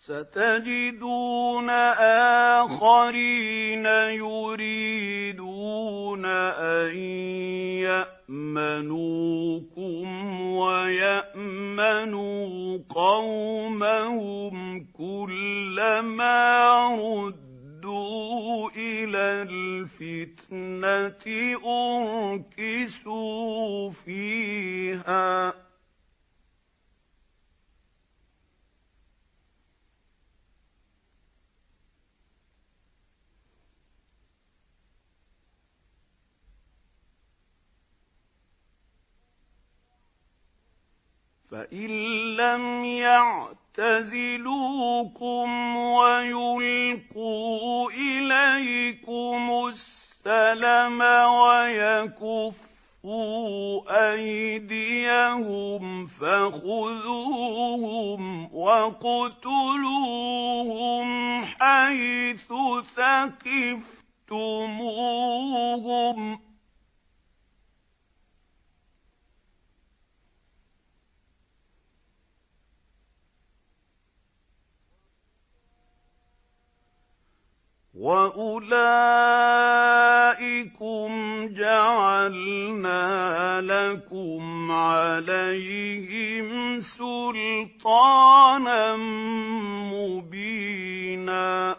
سَتَجِدُونَ آخَرِينَ يُرِيدُونَ أَن يَأْمَنُوكُمْ وَيَأْمَنُوا قَوْمَهُمْ كُلَّمَا رُدُّوا إِلَى الْفِتْنَةِ أُرْكِسُوا فِيهَا ۚ فَإِن لَّمْ يَعْتَزِلُوكُمْ وَيُلْقُوا إِلَيْكُمُ السَّلَمَ وَيَكُفُّوا أَيْدِيَهُمْ فَخُذُوهُمْ وَاقْتُلُوهُمْ حَيْثُ ثَقِفْتُمُوهُمْ ۚ وَأُولَٰئِكُمْ جَعَلْنَا لَكُمْ عَلَيْهِمْ سُلْطَانًا مُّبِينًا